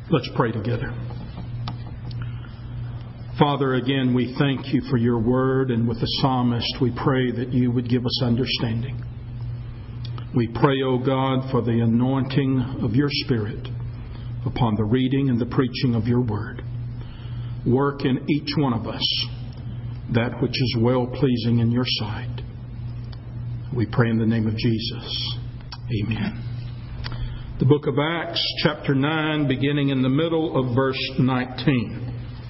Let's pray together. Father, again, we thank you for your word, and with the psalmist, we pray that you would give us understanding. We pray, O God, for the anointing of your Spirit upon the reading and the preaching of your word. Work in each one of us that which is well-pleasing in your sight. We pray in the name of Jesus. Amen. The book of Acts, chapter 9, beginning in the middle of verse 19.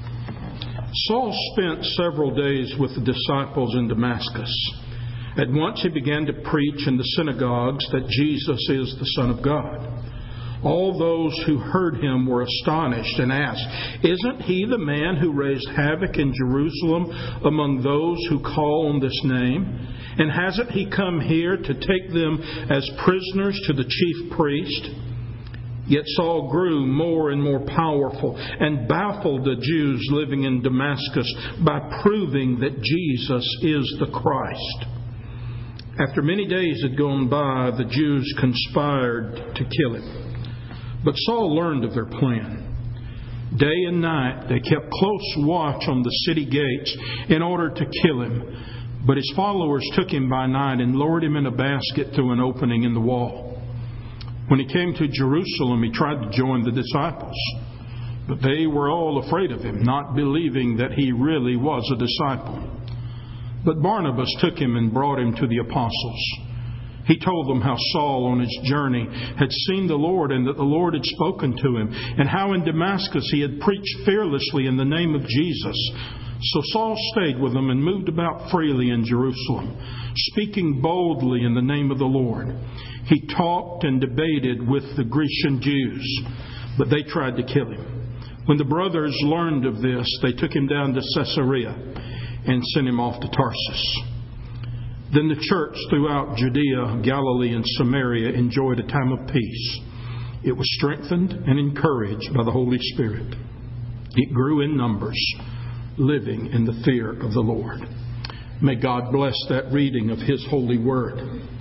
Saul spent several days with the disciples in Damascus. At once he began to preach in the synagogues that Jesus is the Son of God. All those who heard him were astonished and asked, "Isn't he the man who raised havoc in Jerusalem among those who call on this name? And hasn't he come here to take them as prisoners to the chief priest?" Yet Saul grew more and more powerful and baffled the Jews living in Damascus by proving that Jesus is the Christ. After many days had gone by, the Jews conspired to kill him. But Saul learned of their plan. Day and night they kept close watch on the city gates in order to kill him. But his followers took him by night and lowered him in a basket through an opening in the wall. When he came to Jerusalem, he tried to join the disciples. But they were all afraid of him, not believing that he really was a disciple. But Barnabas took him and brought him to the apostles. He told them how Saul on his journey had seen the Lord and that the Lord had spoken to him, and how in Damascus he had preached fearlessly in the name of Jesus. So Saul stayed with them and moved about freely in Jerusalem, speaking boldly in the name of the Lord. He talked and debated with the Grecian Jews, but they tried to kill him. When the brothers learned of this, they took him down to Caesarea and sent him off to Tarsus. Then the church throughout Judea, Galilee, and Samaria enjoyed a time of peace. It was strengthened and encouraged by the Holy Spirit. It grew in numbers, living in the fear of the Lord. May God bless that reading of His holy word.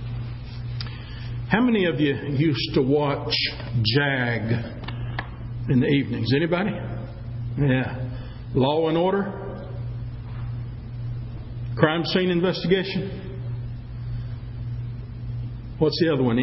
How many of you used to watch JAG in the evenings? Anybody? Yeah. Law and Order? Crime Scene Investigation? What's the other one?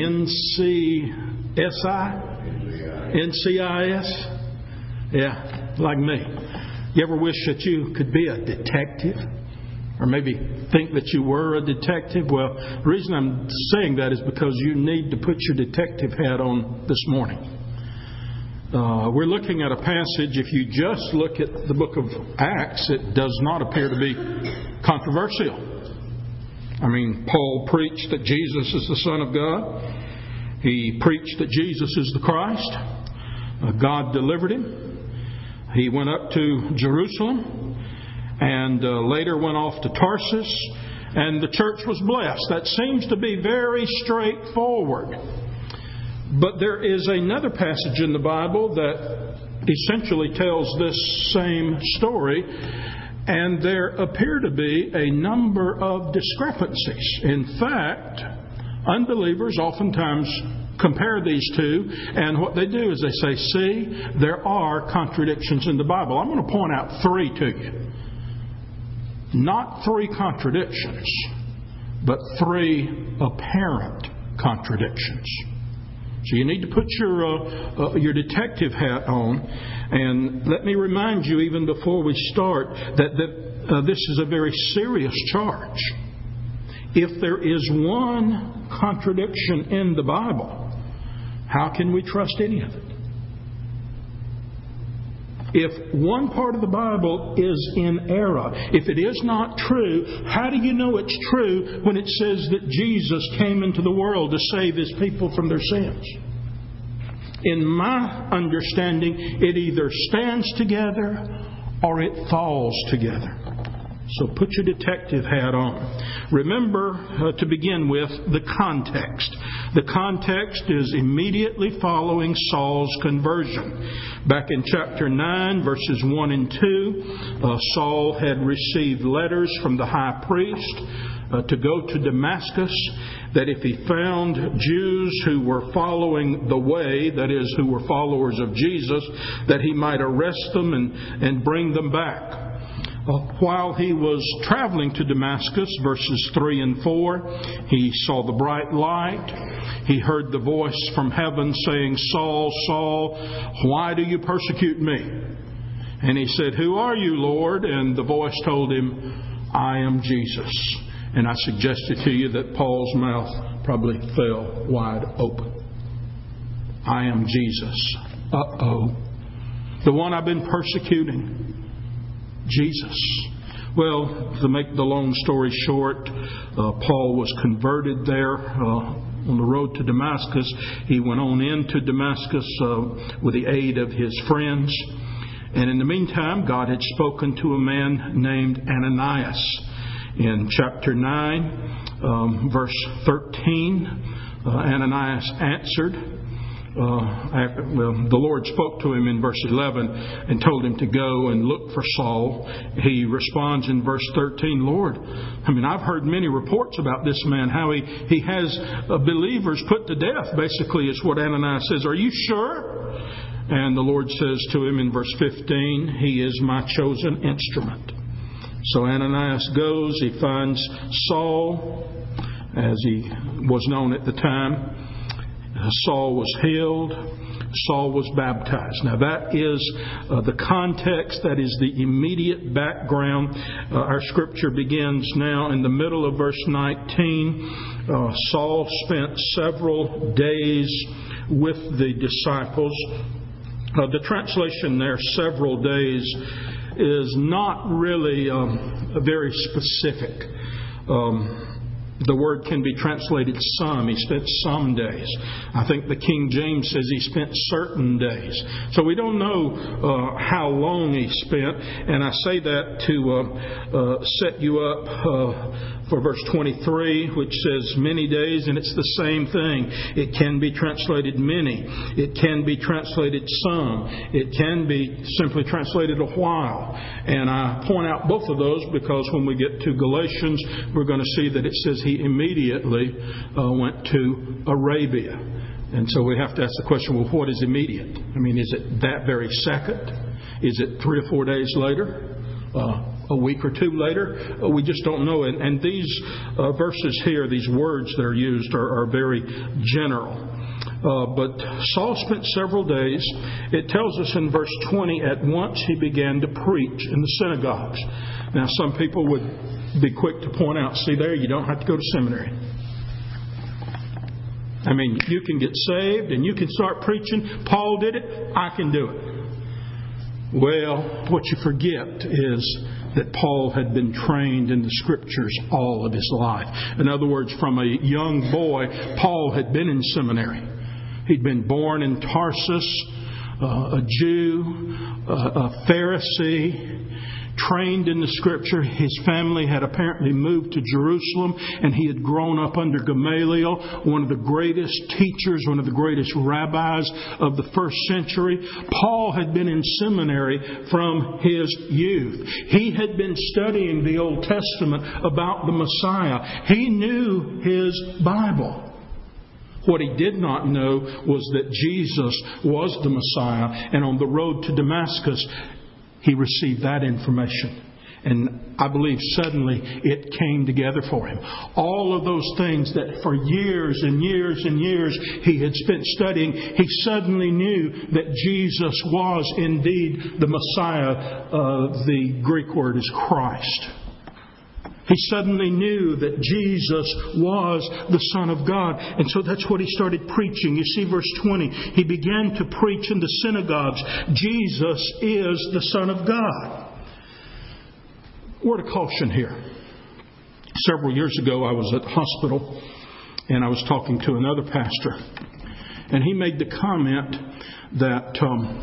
NCIS? Yeah, like me. You ever wish that you could be a detective? Or maybe think that you were a detective? Well, the reason I'm saying that is because you need to put your detective hat on this morning. We're looking at a passage, if you just look at the book of Acts, it does not appear to be controversial. I mean, Paul preached that Jesus is the Son of God. He preached that Jesus is the Christ. God delivered him. He went up to Jerusalem and later went off to Tarsus, and the church was blessed. That seems to be very straightforward. But there is another passage in the Bible that essentially tells this same story, and there appear to be a number of discrepancies. In fact, unbelievers oftentimes compare these two, and what they do is they say, see, there are contradictions in the Bible. I'm going to point out three to you. Not three contradictions, but three apparent contradictions. So you need to put your detective hat on. And let me remind you, even before we start, that this is a very serious charge. If there is one contradiction in the Bible, how can we trust any of it? If one part of the Bible is in error, if it is not true, how do you know it's true when it says that Jesus came into the world to save His people from their sins? In my understanding, it either stands together or it falls together. So put your detective hat on. Remember, to begin with, the context. The context is immediately following Saul's conversion. Back in chapter 9, verses 1 and 2, Saul had received letters from the high priest to go to Damascus, that if he found Jews who were following the way, that is, who were followers of Jesus, that he might arrest them and bring them back. While he was traveling to Damascus, verses 3 and 4, he saw the bright light. He heard the voice from heaven saying, "Saul, Saul, why do you persecute me?" And he said, "Who are you, Lord?" And the voice told him, "I am Jesus." And I suggested to you that Paul's mouth probably fell wide open. I am Jesus. Uh-oh. The one I've been persecuting. Jesus. Well, to make the long story short, Paul was converted there on the road to Damascus. He went on into Damascus with the aid of his friends. And in the meantime, God had spoken to a man named Ananias. In chapter 9, verse 13, Ananias answered. The Lord spoke to him in verse 11 and told him to go and look for Saul. He responds in verse 13, "Lord, I've heard many reports about this man, how he has believers put to death," basically is what Ananias says. "Are you sure?" And the Lord says to him in verse 15, "He is my chosen instrument." So Ananias goes, he finds Saul, as he was known at the time. Saul was healed. Saul was baptized. Now that is the context, that is the immediate background. Our scripture begins now in the middle of verse 19. Saul spent several days with the disciples. The translation there, several days, is not really very specific. The word can be translated some. He spent some days. I think the King James says he spent certain days. So we don't know how long he spent. And I say that to set you up for verse 23, which says many days, and it's the same thing. It can be translated many. It can be translated some. It can be simply translated a while. And I point out both of those because when we get to Galatians, we're going to see that it says he immediately went to Arabia. And so we have to ask the question, well, what is immediate? Is it that very second? Is it 3 or 4 days later? A week or two later? We just don't know. And these verses here, these words that are used are very general. But Saul spent several days. It tells us in verse 20, at once he began to preach in the synagogues. Now some people would be quick to point out, see there, you don't have to go to seminary. You can get saved and you can start preaching. Paul did it. I can do it. Well, what you forget is that Paul had been trained in the Scriptures all of his life. In other words, from a young boy, Paul had been in seminary. He'd been born in Tarsus, a Jew, a Pharisee, trained in the Scripture. His family had apparently moved to Jerusalem, and he had grown up under Gamaliel, one of the greatest teachers, one of the greatest rabbis of the first century. Paul had been in seminary from his youth. He had been studying the Old Testament about the Messiah. He knew his Bible. What he did not know was that Jesus was the Messiah, and on the road to Damascus, he received that information. And I believe suddenly it came together for him. All of those things that for years and years and years he had spent studying, he suddenly knew that Jesus was indeed the Messiah. The Greek word is Christ. He suddenly knew that Jesus was the Son of God. And so that's what he started preaching. You see verse 20. He began to preach in the synagogues. Jesus is the Son of God. Word of caution here. Several years ago I was at the hospital and I was talking to another pastor. And he made the comment that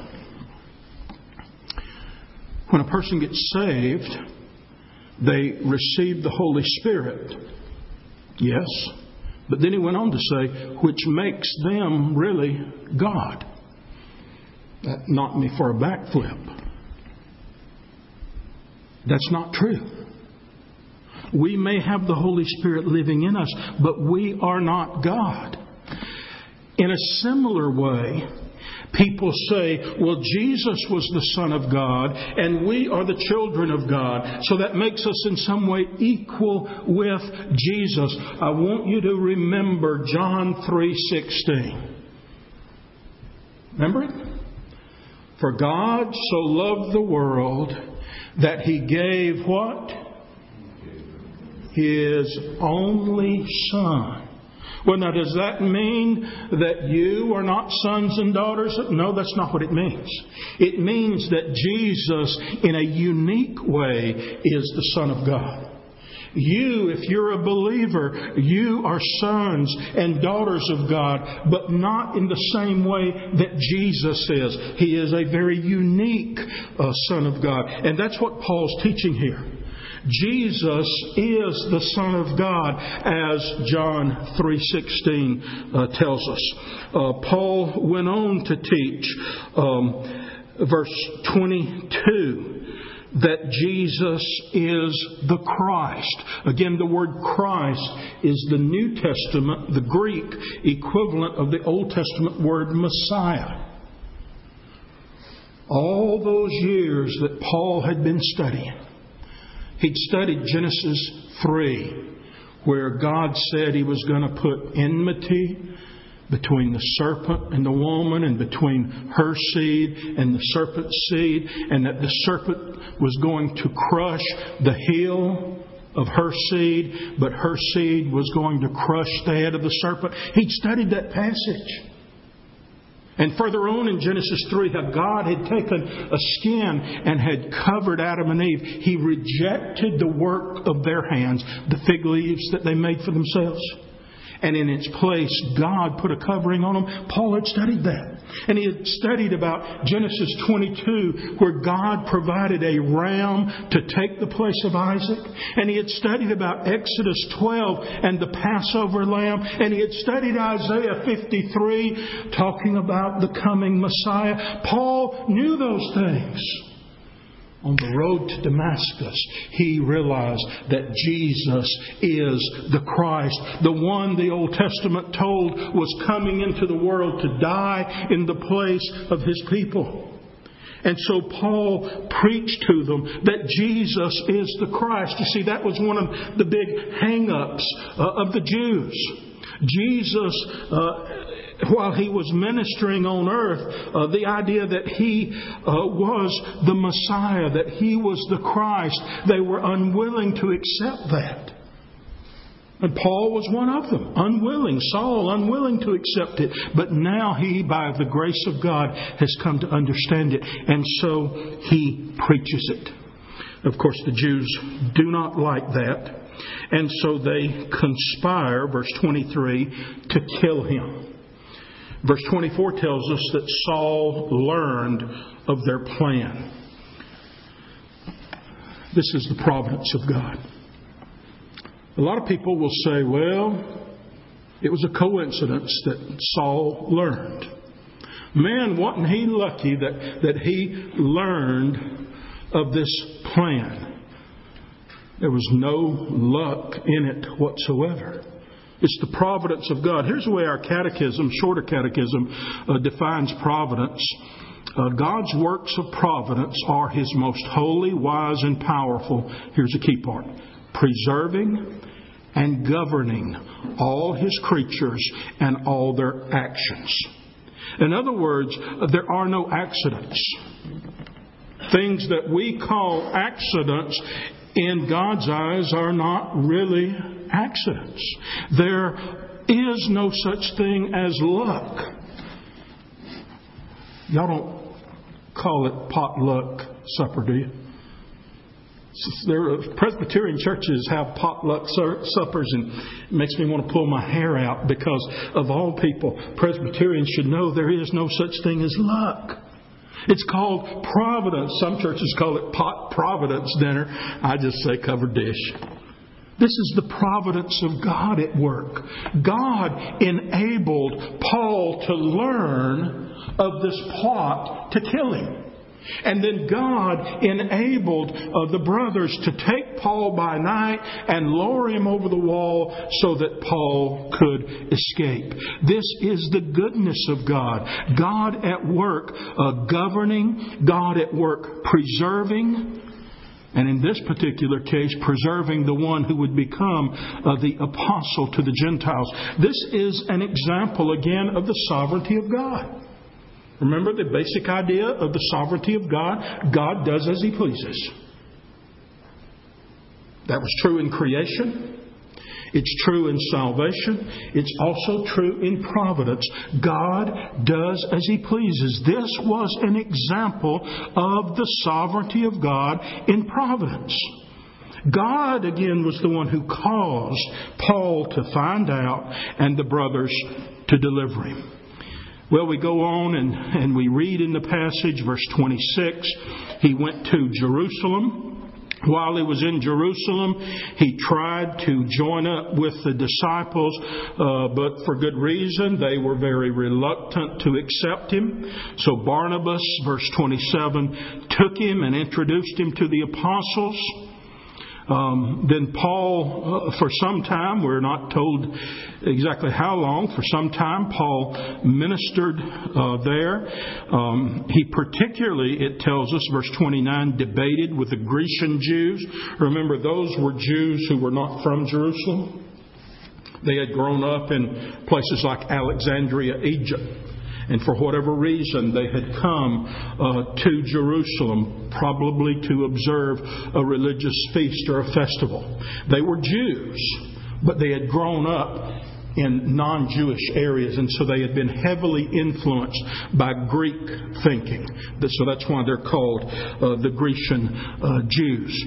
when a person gets saved, they receive the Holy Spirit. Yes. But then he went on to say, which makes them really God. That knocked me for a backflip. That's not true. We may have the Holy Spirit living in us, but we are not God. In a similar way, people say, well, Jesus was the Son of God, and we are the children of God, so that makes us in some way equal with Jesus. I want you to remember John 3:16. Remember it? For God so loved the world that He gave what? His only Son. Well, now, does that mean that you are not sons and daughters? No, that's not what it means. It means that Jesus, in a unique way, is the Son of God. You, if you're a believer, you are sons and daughters of God, but not in the same way that Jesus is. He is a very unique Son of God. And that's what Paul's teaching here. Jesus is the Son of God, as John 3:16 tells us. Paul went on to teach, verse 22, that Jesus is the Christ. Again, the word Christ is the New Testament, the Greek equivalent of the Old Testament word Messiah. All those years that Paul had been studying, he'd studied Genesis 3, where God said He was going to put enmity between the serpent and the woman, and between her seed and the serpent's seed, and that the serpent was going to crush the heel of her seed, but her seed was going to crush the head of the serpent. He'd studied that passage. And further on in Genesis 3, how God had taken a skin and had covered Adam and Eve. He rejected the work of their hands, the fig leaves that they made for themselves. And in its place, God put a covering on them. Paul had studied that. And he had studied about Genesis 22, where God provided a ram to take the place of Isaac. And he had studied about Exodus 12 and the Passover lamb. And he had studied Isaiah 53, talking about the coming Messiah. Paul knew those things. On the road to Damascus, he realized that Jesus is the Christ, the one the Old Testament told was coming into the world to die in the place of His people. And so Paul preached to them that Jesus is the Christ. You see, that was one of the big hang-ups of the Jews. Jesus, while He was ministering on earth, the idea that He was the Messiah, that He was the Christ, they were unwilling to accept that. And Paul was one of them, unwilling. Saul, unwilling to accept it. But now he, by the grace of God, has come to understand it. And so he preaches it. Of course, the Jews do not like that. And so they conspire, verse 23, to kill Him. Verse 24 tells us that Saul learned of their plan. This is the providence of God. A lot of people will say, well, it was a coincidence that Saul learned. Man, wasn't he lucky that he learned of this plan? There was no luck in it whatsoever. It's the providence of God. Here's the way our catechism, shorter catechism, defines providence. God's works of providence are His most holy, wise, and powerful. Here's the key part. Preserving and governing all His creatures and all their actions. In other words, there are no accidents. Things that we call accidents in God's eyes are not really accidents. There is no such thing as luck. Y'all don't call it potluck supper, do you? Presbyterian churches have potluck suppers, and it makes me want to pull my hair out, because of all people, Presbyterians should know there is no such thing as luck. It's called providence. Some churches call it providence dinner. I just say covered dish. This is the providence of God at work. God enabled Paul to learn of this plot to kill him. And then God enabled the brothers to take Paul by night and lower him over the wall so that Paul could escape. This is the goodness of God. God at work governing, God at work preserving, and in this particular case, preserving the one who would become the apostle to the Gentiles. This is an example, again, of the sovereignty of God. Remember the basic idea of the sovereignty of God? God does as He pleases. That was true in creation. It's true in salvation. It's also true in providence. God does as He pleases. This was an example of the sovereignty of God in providence. God, again, was the one who caused Paul to find out and the brothers to deliver him. Well, we go on and we read in the passage, verse 26, he went to Jerusalem. While he was in Jerusalem, he tried to join up with the disciples, but for good reason. They were very reluctant to accept him. So Barnabas, verse 27, took him and introduced him to the apostles. Then Paul, for some time, we're not told exactly how long, for some time, Paul ministered there. He particularly, it tells us, verse 29, debated with the Grecian Jews. Remember, those were Jews who were not from Jerusalem. They had grown up in places like Alexandria, Egypt. And for whatever reason, they had come to Jerusalem, probably to observe a religious feast or a festival. They were Jews, but they had grown up in non-Jewish areas, and so they had been heavily influenced by Greek thinking. So that's why they're called the Grecian Jews.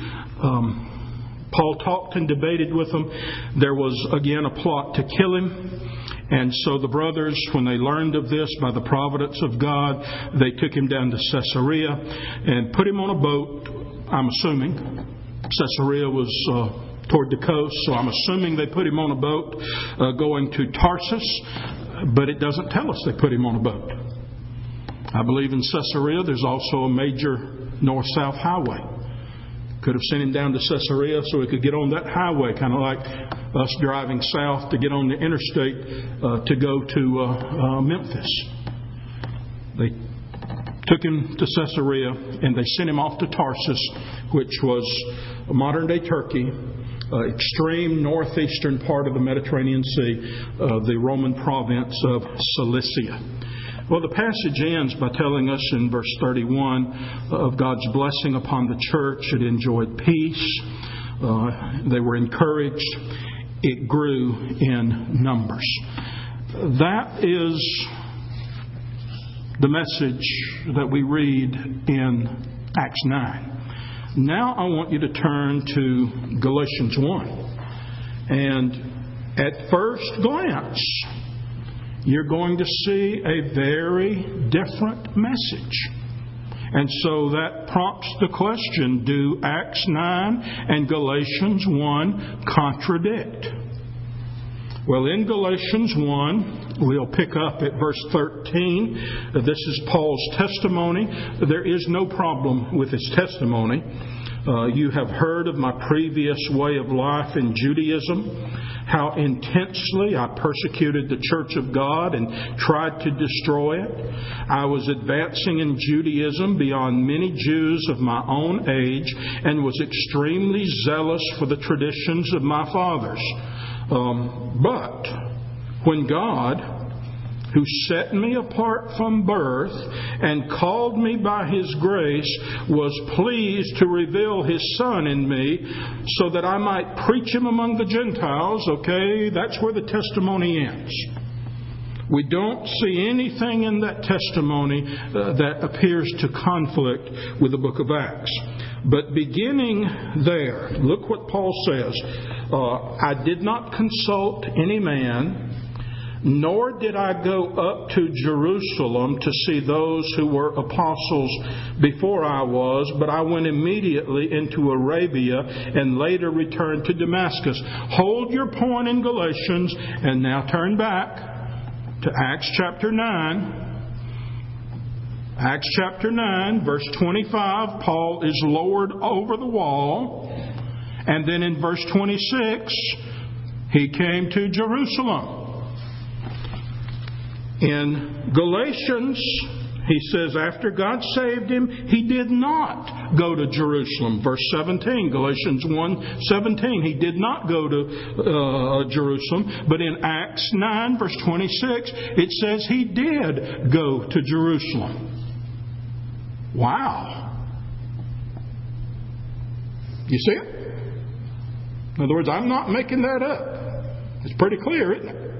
Paul talked and debated with them. There was, again, a plot to kill him. And so the brothers, when they learned of this by the providence of God, they took him down to Caesarea and put him on a boat. I'm assuming Caesarea was toward the coast, so I'm assuming they put him on a boat going to Tarsus, but it doesn't tell us they put him on a boat. I believe in Caesarea there's also a major north-south highway. Could have sent him down to Caesarea so he could get on that highway, kind of like us driving south to get on the interstate to go to Memphis. They took him to Caesarea and they sent him off to Tarsus, which was modern-day Turkey, extreme northeastern part of the Mediterranean Sea, the Roman province of Cilicia. Well, the passage ends by telling us in verse 31 of God's blessing upon the church. It enjoyed peace. They were encouraged. It grew in numbers. That is the message that we read in Acts 9. Now I want you to turn to Galatians 1. And at first glance, you're going to see a very different message. And so that prompts the question, do Acts 9 and Galatians 1 contradict? Well, in Galatians 1, we'll pick up at verse 13. This is Paul's testimony. There is no problem with his testimony. You have heard of my previous way of life in Judaism, how intensely I persecuted the church of God and tried to destroy it. I was advancing in Judaism beyond many Jews of my own age and was extremely zealous for the traditions of my fathers. But when God, who set me apart from birth and called me by His grace, was pleased to reveal His Son in me so that I might preach Him among the Gentiles. Okay, that's where the testimony ends. We don't see anything in that testimony that appears to conflict with the book of Acts. But beginning there, look what Paul says. I did not consult any man, nor did I go up to Jerusalem to see those who were apostles before I was, but I went immediately into Arabia and later returned to Damascus. Hold your point in Galatians and now turn back to Acts chapter 9. Acts chapter 9, verse 25, Paul is lowered over the wall. And then in verse 26, he came to Jerusalem. In Galatians, he says after God saved him, he did not go to Jerusalem. Verse 17, Galatians 1:17, he did not go to Jerusalem. But in Acts 9, verse 26, it says he did go to Jerusalem. Wow. You see it? In other words, I'm not making that up. It's pretty clear, isn't it?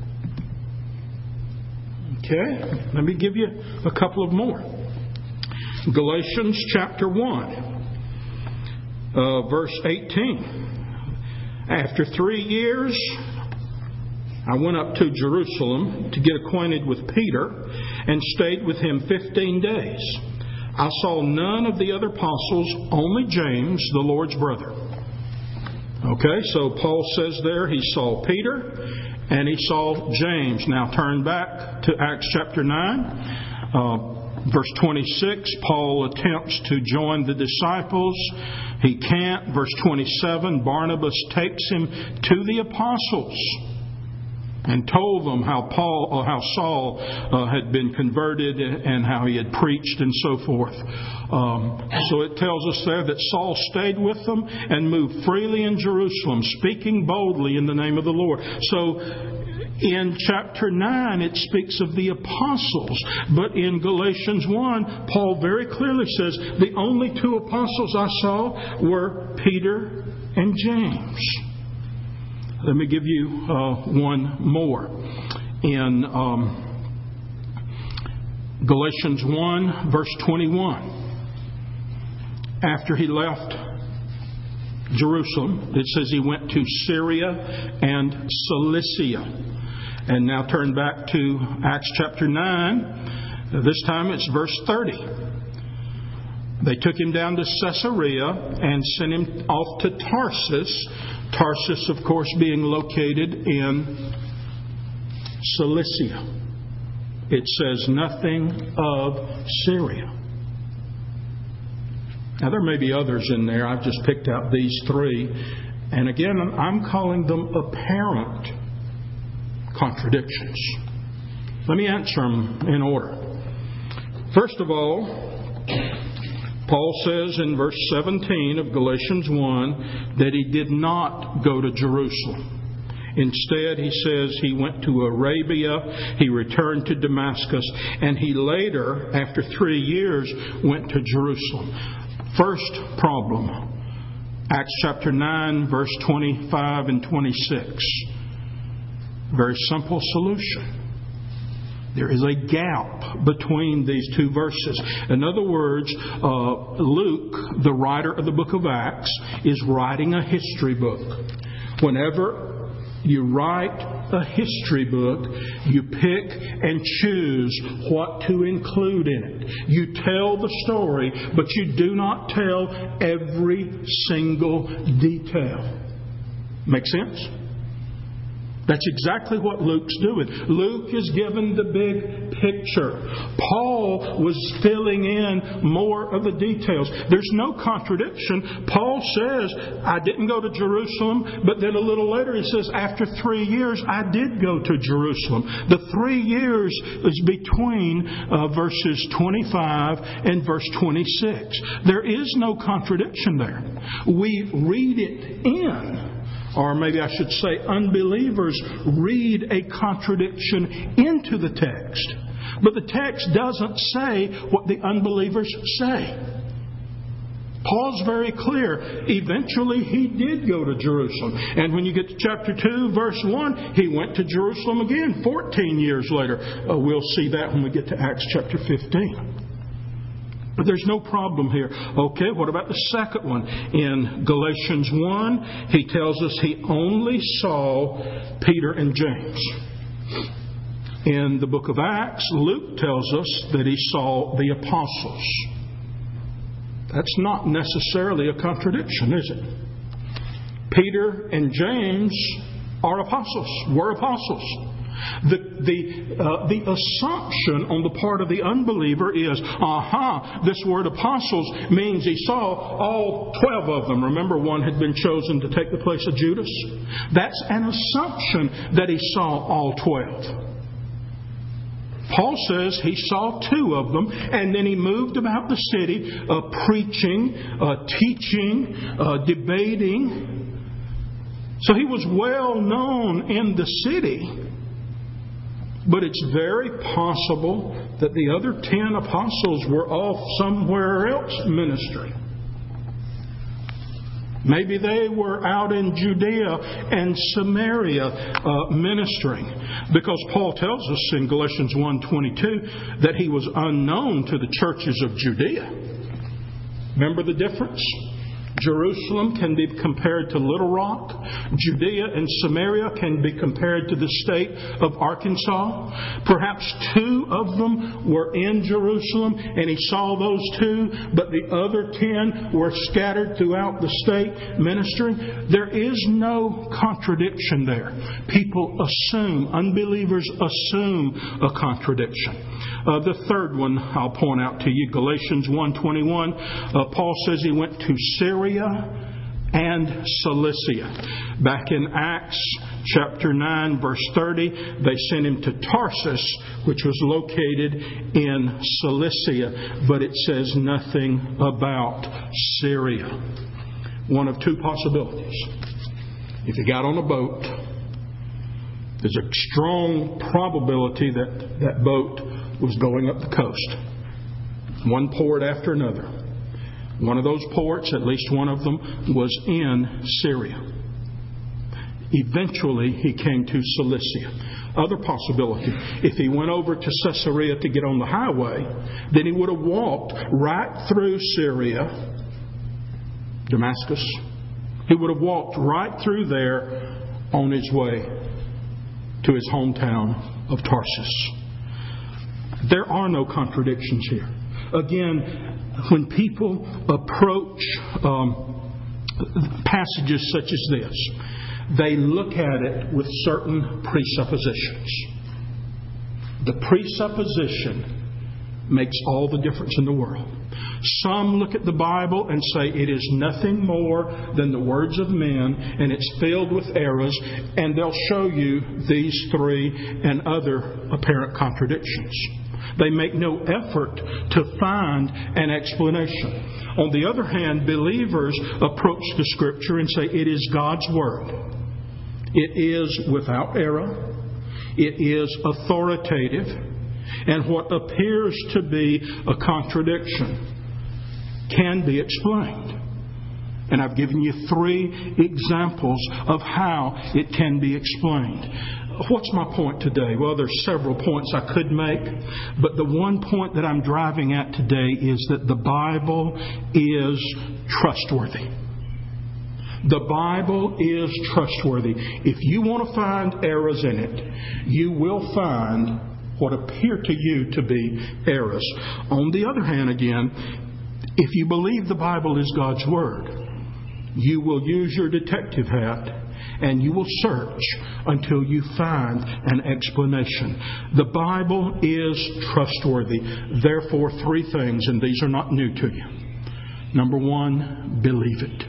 Okay, let me give you a couple of more. Galatians chapter 1, verse 18. After 3 years, I went up to Jerusalem to get acquainted with Peter and stayed with him 15 days. I saw none of the other apostles, only James, the Lord's brother. Okay, so Paul says there he saw Peter and he saw James. Now turn back to Acts chapter 9, verse 26. Paul attempts to join the disciples. He can't. Verse 27, Barnabas takes him to the apostles and told them how Saul had been converted and how he had preached and so forth. So it tells us there that Saul stayed with them and moved freely in Jerusalem, speaking boldly in the name of the Lord. So in chapter 9 it speaks of the apostles, but in Galatians 1 Paul very clearly says the only two apostles I saw were Peter and James. Let me give you one more. In Galatians 1, verse 21. After he left Jerusalem, it says he went to Syria and Cilicia. And now turn back to Acts chapter 9. This time it's verse 30. They took him down to Caesarea and sent him off to Tarsus. Tarsus, of course, being located in Cilicia. It says nothing of Syria. Now, there may be others in there. I've just picked out these three. And again, I'm calling them apparent contradictions. Let me answer them in order. First of all, Paul says in verse 17 of Galatians 1 that he did not go to Jerusalem. Instead, he says he went to Arabia, he returned to Damascus, and he later, after 3 years, went to Jerusalem. First problem, Acts chapter 9, verse 25 and 26. Very simple solution. There is a gap between these two verses. In other words, Luke, the writer of the book of Acts, is writing a history book. Whenever you write a history book, you pick and choose what to include in it. You tell the story, but you do not tell every single detail. Make sense? That's exactly what Luke's doing. Luke is given the big picture. Paul was filling in more of the details. There's no contradiction. Paul says, I didn't go to Jerusalem, but then a little later he says, after 3 years, I did go to Jerusalem. The 3 years is between verses 25 and verse 26. There is no contradiction there. We read it in. Or maybe I should say unbelievers read a contradiction into the text. But the text doesn't say what the unbelievers say. Paul's very clear. Eventually he did go to Jerusalem. And when you get to chapter 2, verse 1, he went to Jerusalem again 14 years later. We'll see that when we get to Acts chapter 15. But there's no problem here. Okay, what about the second one? In Galatians 1, he tells us he only saw Peter and James. In the book of Acts, Luke tells us that he saw the apostles. That's not necessarily a contradiction, is it? Peter and James are apostles, were apostles. The assumption on the part of the unbeliever is, this word apostles means he saw all 12 of them. Remember, one had been chosen to take the place of Judas? That's an assumption that he saw all 12. Paul says he saw 2 of them, and then he moved about the city, preaching, teaching, debating. So he was well known in the city. But it's very possible that the other 10 apostles were off somewhere else ministering. Maybe they were out in Judea and Samaria ministering. Because Paul tells us in Galatians 1:22 that he was unknown to the churches of Judea. Remember the difference? Jerusalem can be compared to Little Rock. Judea and Samaria can be compared to the state of Arkansas. Perhaps 2 of them were in Jerusalem and he saw those 2, but the other 10 were scattered throughout the state ministering. There is no contradiction there. People assume, unbelievers assume a contradiction. The third one I'll point out to you, Galatians 1:21. Paul says he went to Syria and Cilicia. Back in Acts chapter 9, verse 30, they sent him to Tarsus, which was located in Cilicia, but it says nothing about Syria. One of 2 possibilities. If he got on a boat, there's a strong probability that that boat was going up the coast. One port after another. One of those ports, at least one of them, was in Syria. Eventually, he came to Cilicia. Other possibility, if he went over to Caesarea to get on the highway, then he would have walked right through Syria, Damascus. He would have walked right through there on his way to his hometown of Tarsus. There are no contradictions here. Again, when people approach passages such as this, they look at it with certain presuppositions. The presupposition makes all the difference in the world. Some look at the Bible and say it is nothing more than the words of men and it's filled with errors, and they'll show you these 3 and other apparent contradictions. They make no effort to find an explanation. On the other hand, believers approach the Scripture and say it is God's Word. It is without error. It is authoritative. And what appears to be a contradiction can be explained. And I've given you 3 examples of how it can be explained. What's my point today? Well, there's several points I could make, but the one point that I'm driving at today is that the Bible is trustworthy. The Bible is trustworthy. If you want to find errors in it, you will find what appear to you to be errors. On the other hand, again, if you believe the Bible is God's Word, you will use your detective hat and you will search until you find an explanation. The Bible is trustworthy. Therefore, 3 things, and these are not new to you. Number 1, believe it.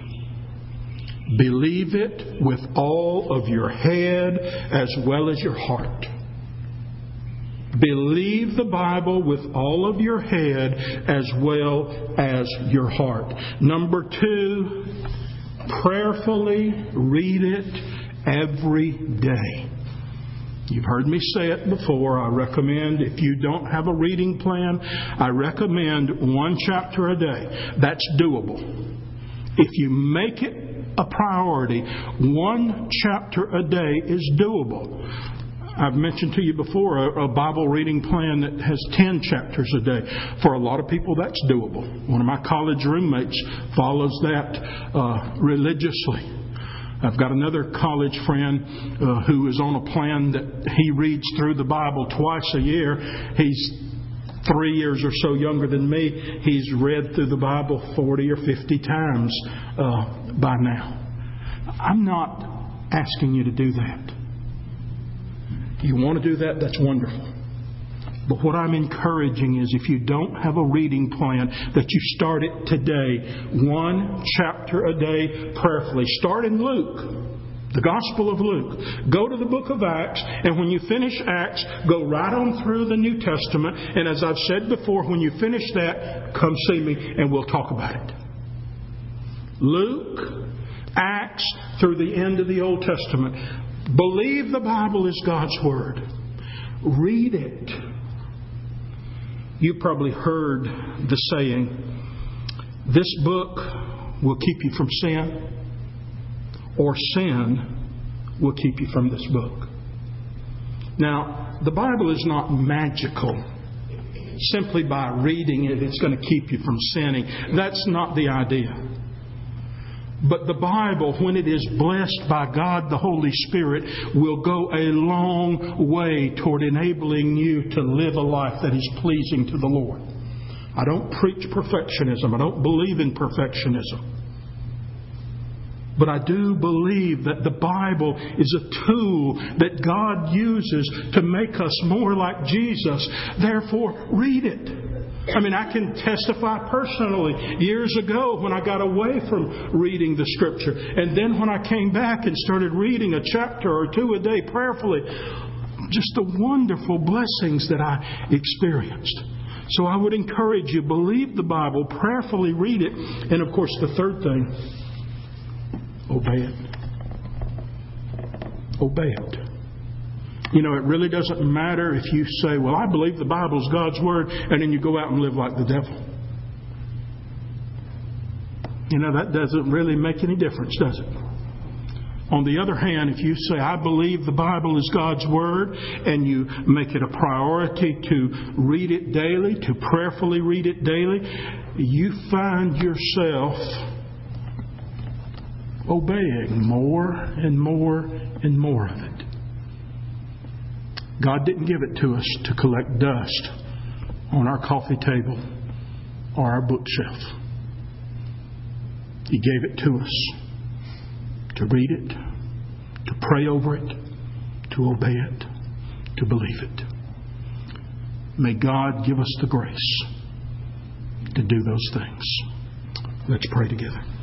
Believe it with all of your head as well as your heart. Believe the Bible with all of your head as well as your heart. Number 2, prayerfully read it every day. You've heard me say it before. I recommend, if you don't have a reading plan, I recommend 1 chapter a day. That's doable. If you make it a priority, 1 chapter a day is doable. I've mentioned to you before a Bible reading plan that has 10 chapters a day. For a lot of people, that's doable. One of my college roommates follows that religiously. I've got another college friend who is on a plan that he reads through the Bible twice a year. He's 3 years or so younger than me. He's read through the Bible 40 or 50 times by now. I'm not asking you to do that. You want to do that? That's wonderful. But what I'm encouraging is if you don't have a reading plan, that you start it today. 1 chapter a day prayerfully. Start in Luke. The Gospel of Luke. Go to the book of Acts, and when you finish Acts, go right on through the New Testament. And as I've said before, when you finish that, come see me and we'll talk about it. Luke, Acts, through the end of the Old Testament. Believe the Bible is God's Word. Read it. You probably heard the saying, this book will keep you from sin, or sin will keep you from this book. Now, the Bible is not magical. Simply by reading it, it's going to keep you from sinning. That's not the idea. But the Bible, when it is blessed by God the Holy Spirit, will go a long way toward enabling you to live a life that is pleasing to the Lord. I don't preach perfectionism. I don't believe in perfectionism. But I do believe that the Bible is a tool that God uses to make us more like Jesus. Therefore, read it. I mean, I can testify personally years ago when I got away from reading the Scripture. And then when I came back and started reading a chapter or two a day prayerfully, just the wonderful blessings that I experienced. So I would encourage you, believe the Bible, prayerfully read it. And of course, the third thing, obey it. Obey it. You know, it really doesn't matter if you say, well, I believe the Bible's God's Word, and then you go out and live like the devil. You know, that doesn't really make any difference, does it? On the other hand, if you say, I believe the Bible is God's Word, and you make it a priority to read it daily, to prayerfully read it daily, you find yourself obeying more and more and more of it. God didn't give it to us to collect dust on our coffee table or our bookshelf. He gave it to us to read it, to pray over it, to obey it, to believe it. May God give us the grace to do those things. Let's pray together.